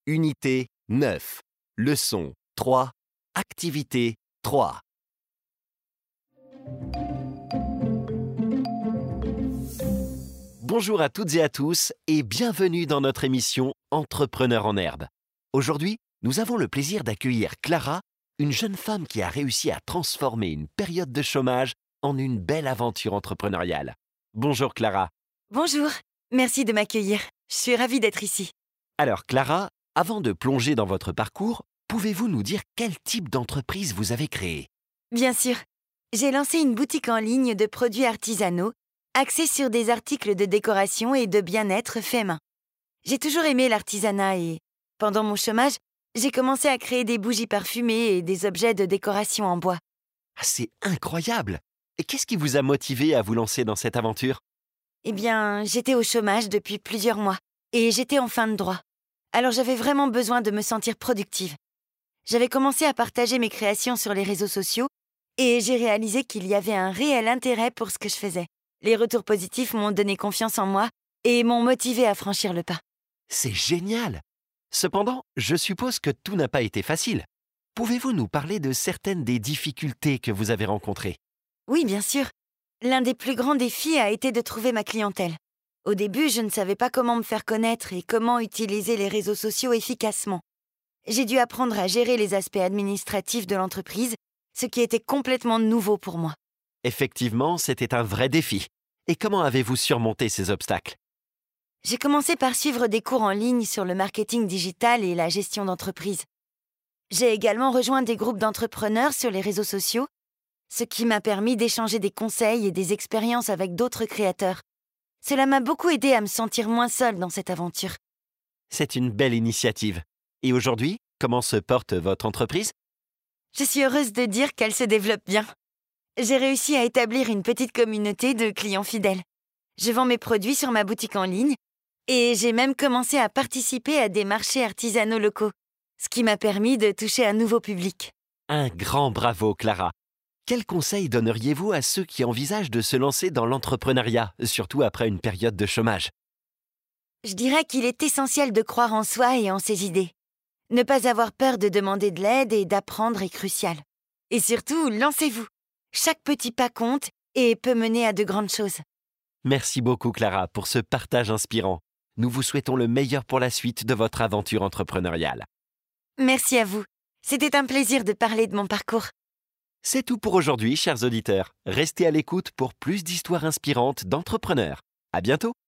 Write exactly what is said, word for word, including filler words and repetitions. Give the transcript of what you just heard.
Unité neuf. Leçon trois. Activité trois. Bonjour à toutes et à tous et bienvenue dans notre émission Entrepreneur en herbe. Aujourd'hui, nous avons le plaisir d'accueillir Clara, une jeune femme qui a réussi à transformer une période de chômage en une belle aventure entrepreneuriale. Bonjour Clara. Bonjour, merci de m'accueillir. Je suis ravie d'être ici. Alors Clara, avant de plonger dans votre parcours, pouvez-vous nous dire quel type d'entreprise vous avez créé ? Bien sûr, j'ai lancé une boutique en ligne de produits artisanaux axée sur des articles de décoration et de bien-être fait main. J'ai toujours aimé l'artisanat et, pendant mon chômage, j'ai commencé à créer des bougies parfumées et des objets de décoration en bois. Ah, c'est incroyable ! Et qu'est-ce qui vous a motivé à vous lancer dans cette aventure ? Eh bien, j'étais au chômage depuis plusieurs mois et j'étais en fin de droit. Alors j'avais vraiment besoin de me sentir productive. J'avais commencé à partager mes créations sur les réseaux sociaux et j'ai réalisé qu'il y avait un réel intérêt pour ce que je faisais. Les retours positifs m'ont donné confiance en moi et m'ont motivé à franchir le pas. C'est génial ! Cependant, je suppose que tout n'a pas été facile. Pouvez-vous nous parler de certaines des difficultés que vous avez rencontrées ? Oui, bien sûr. L'un des plus grands défis a été de trouver ma clientèle. Au début, je ne savais pas comment me faire connaître et comment utiliser les réseaux sociaux efficacement. J'ai dû apprendre à gérer les aspects administratifs de l'entreprise, ce qui était complètement nouveau pour moi. Effectivement, c'était un vrai défi. Et comment avez-vous surmonté ces obstacles ? J'ai commencé par suivre des cours en ligne sur le marketing digital et la gestion d'entreprise. J'ai également rejoint des groupes d'entrepreneurs sur les réseaux sociaux, ce qui m'a permis d'échanger des conseils et des expériences avec d'autres créateurs. Cela m'a beaucoup aidé à me sentir moins seule dans cette aventure. C'est une belle initiative. Et aujourd'hui, comment se porte votre entreprise ? Je suis heureuse de dire qu'elle se développe bien. J'ai réussi à établir une petite communauté de clients fidèles. Je vends mes produits sur ma boutique en ligne et j'ai même commencé à participer à des marchés artisanaux locaux, ce qui m'a permis de toucher un nouveau public. Un grand bravo, Clara. Quels conseils donneriez-vous à ceux qui envisagent de se lancer dans l'entrepreneuriat, surtout après une période de chômage ? Je dirais qu'il est essentiel de croire en soi et en ses idées. Ne pas avoir peur de demander de l'aide et d'apprendre est crucial. Et surtout, lancez-vous. Chaque petit pas compte et peut mener à de grandes choses. Merci beaucoup, Clara, pour ce partage inspirant. Nous vous souhaitons le meilleur pour la suite de votre aventure entrepreneuriale. Merci à vous. C'était un plaisir de parler de mon parcours. C'est tout pour aujourd'hui, chers auditeurs. Restez à l'écoute pour plus d'histoires inspirantes d'entrepreneurs. À bientôt!